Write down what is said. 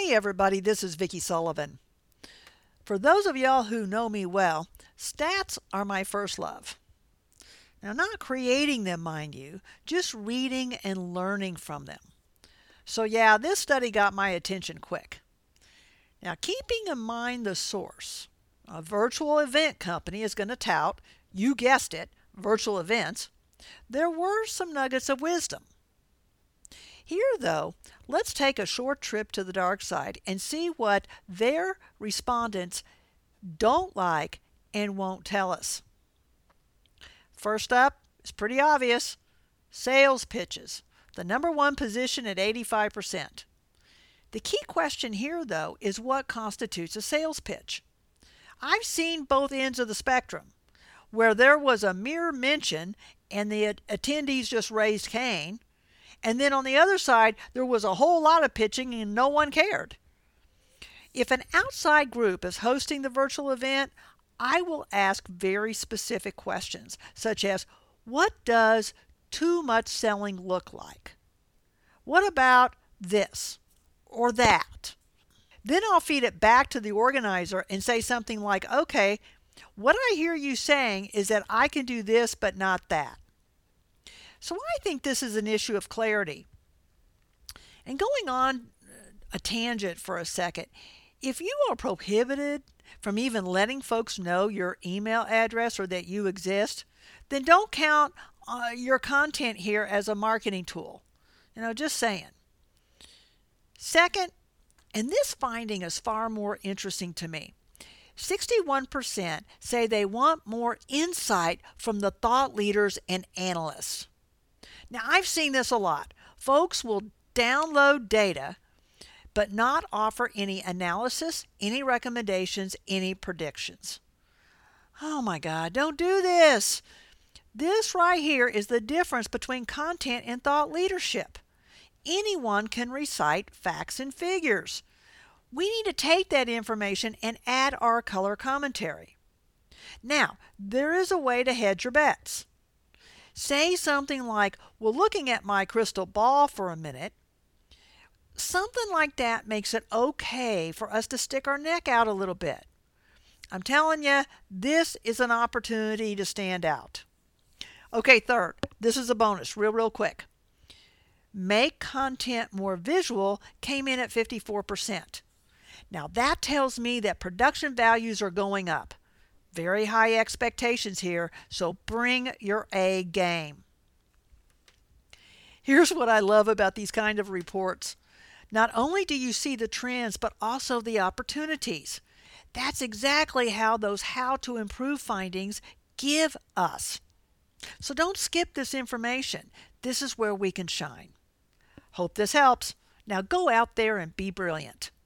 Hey everybody, this is Vicki Sullivan. For those of y'all who know me well, stats are my first love. Now, not creating them, mind you, just reading and learning from them. So yeah, this study got my attention quick. Now, keeping in mind the source, a virtual event company is going to tout, you guessed it, virtual events. There were some nuggets of wisdom. Here, though, let's take a short trip to the dark side and see what their respondents don't like and won't tell us. First up, it's pretty obvious. Sales pitches, the number one position at 85%. The key question here, though, is what constitutes a sales pitch. I've seen both ends of the spectrum, where there was a mere mention and the attendees just raised Cain, and then on the other side, there was a whole lot of pitching and no one cared. If an outside group is hosting the virtual event, I will ask very specific questions, such as, what does too much selling look like? What about this or that? Then I'll feed it back to the organizer and say something like, okay, what I hear you saying is that I can do this but not that. So I think this is an issue of clarity. And going on a tangent for a second, if you are prohibited from even letting folks know your email address or that you exist, then don't count your content here as a marketing tool. Just saying. Second, and this finding is far more interesting to me, 61% say they want more insight from the thought leaders and analysts. Now, I've seen this a lot. Folks will download data but not offer any analysis, any recommendations, any predictions. Oh my God, don't do this. This right here is the difference between content and thought leadership. Anyone can recite facts and figures. We need to take that information and add our color commentary. Now, there is a way to hedge your bets. Say something like, well, looking at my crystal ball for a minute, something like that makes it okay for us to stick our neck out a little bit. I'm telling you, this is an opportunity to stand out. Okay, third, this is a bonus, real quick. Make content more visual came in at 54%. Now that tells me that production values are going up. Very high expectations here, so bring your A game. Here's what I love about these kind of reports. Not only do you see the trends, but also the opportunities. That's exactly how those how to improve findings give us. So don't skip this information. This is where we can shine. Hope this helps. Now go out there and be brilliant.